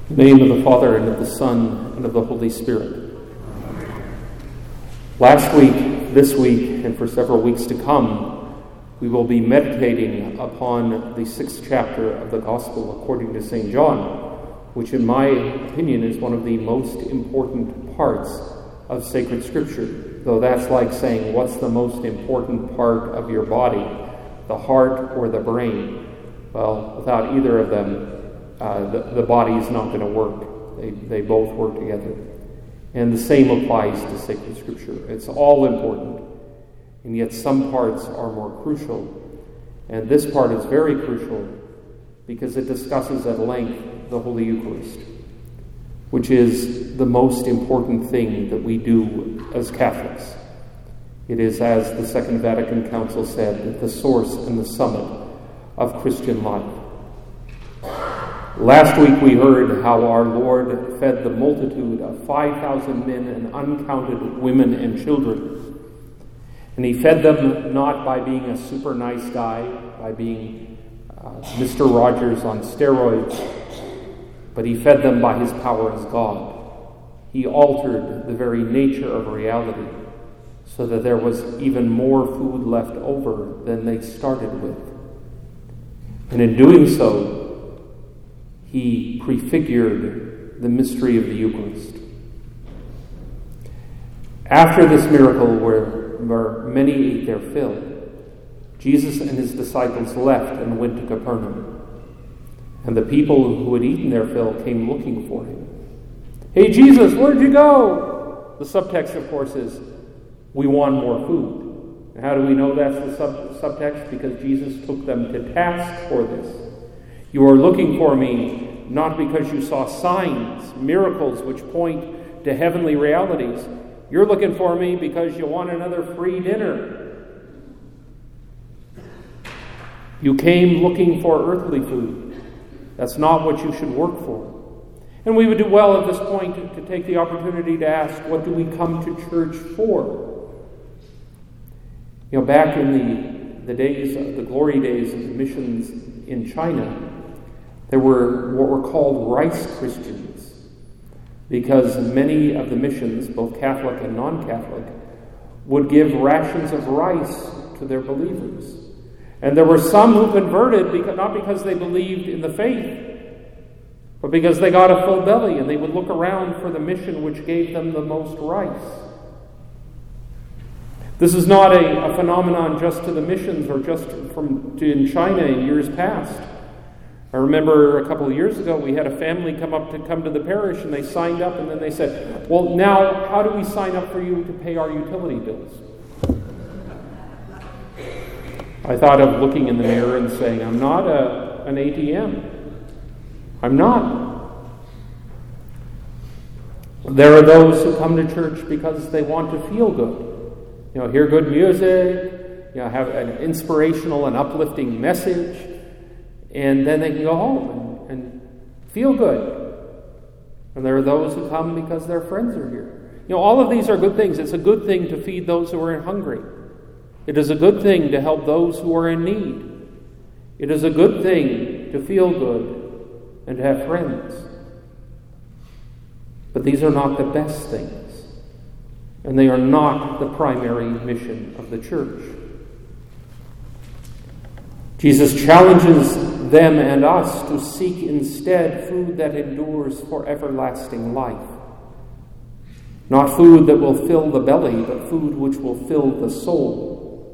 In the name of the Father, and of the Son, and of the Holy Spirit. Last week, this week, and for several weeks to come, we will be meditating upon the 6th chapter of the Gospel according to St. John, which in my opinion is one of the most important parts of sacred Scripture. Though that's like saying, what's the most important part of your body, the heart or the brain? Well, without either of them, the body is not going to work. They both work together. And the same applies to sacred Scripture. It's all important, and yet some parts are more crucial. And this part is very crucial because it discusses at length the Holy Eucharist, which is the most important thing that we do as Catholics. It is, as the Second Vatican Council said, the source and the summit of Christian life. Last week we heard how our Lord fed the multitude of 5,000 men and uncounted women and children. And he fed them not by being a super nice guy, by being Mr. Rogers on steroids, but he fed them by his power as God. He altered the very nature of reality so that there was even more food left over than they started with. And in doing so, he prefigured the mystery of the Eucharist. After this miracle where many ate their fill, Jesus and his disciples left and went to Capernaum. And the people who had eaten their fill came looking for him. "Hey Jesus, where'd you go?" The subtext, of course, is, we want more food. And how do we know that's the subtext? Because Jesus took them to task for this. You are looking for me not because you saw signs, miracles which point to heavenly realities. You're looking for me because you want another free dinner. You came looking for earthly food. That's not what you should work for. And we would do well at this point to take the opportunity to ask, what do we come to church for? You know, back in the days, the glory days of the missions in China, there were what were called rice Christians, because many of the missions, both Catholic and non-Catholic, would give rations of rice to their believers. And there were some who converted not because they believed in the faith, but because they got a full belly and they would look around for the mission which gave them the most rice. This is not a phenomenon just to the missions or just in China in years past. I remember a couple of years ago we had a family come to the parish, and they signed up, and then they said, "Well, now how do we sign up for you to pay our utility bills?" I thought of looking in the mirror and saying, I'm not an ATM. I'm not. There are those who come to church because they want to feel good. You know, hear good music, have an inspirational and uplifting message, and then they can go home and feel good. And there are those who come because their friends are here. All of these are good things. It's a good thing to feed those who are hungry. It is a good thing to help those who are in need. It is a good thing to feel good and to have friends. But these are not the best things. And they are not the primary mission of the church. Jesus challenges them and us to seek instead food that endures for everlasting life. Not food that will fill the belly, but food which will fill the soul.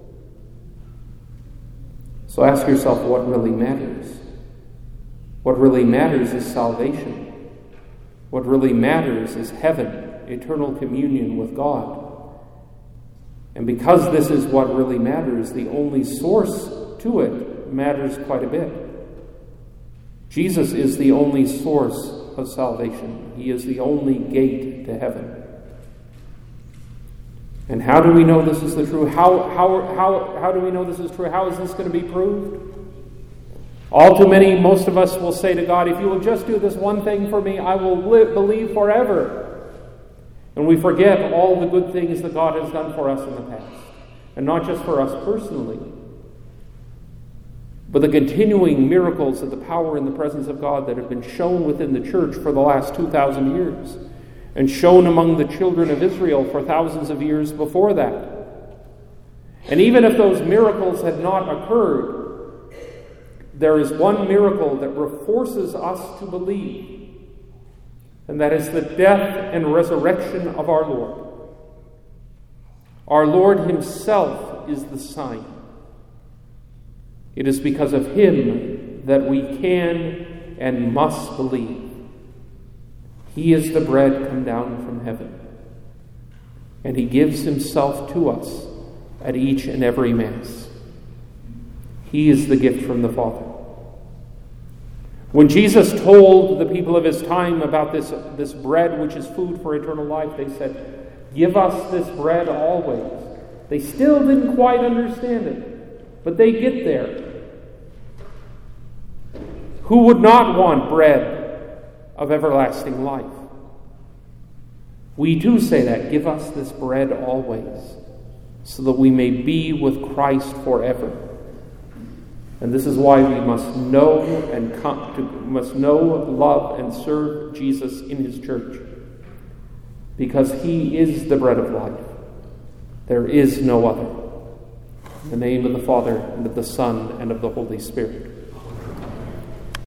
So ask yourself what really matters. What really matters is salvation. What really matters is heaven, eternal communion with God. And because this is what really matters, the only source to it matters quite a bit. Jesus is the only source of salvation. He is the only gate to heaven. And how do we know this is the true? How do we know this is true? How is this going to be proved? All too many, most of us will say to God, if you will just do this one thing for me, I will believe forever. And we forget all the good things that God has done for us in the past. And not just for us personally, but the continuing miracles of the power and the presence of God that have been shown within the church for the last 2,000 years, and shown among the children of Israel for thousands of years before that. And even if those miracles had not occurred, there is one miracle that forces us to believe, and that is the death and resurrection of our Lord. Our Lord himself is the sign. It is because of him that we can and must believe. He is the bread come down from heaven, and he gives himself to us at each and every Mass. He is the gift from the Father. When Jesus told the people of his time about this bread, which is food for eternal life, they said, "Give us this bread always." They still didn't quite understand it, but they get there. Who would not want bread of everlasting life? We too say that. Give us this bread always, so that we may be with Christ forever. And this is why we must know, love, and serve Jesus in his church, because he is the bread of life. There is no other. In the name of the Father, and of the Son, and of the Holy Spirit.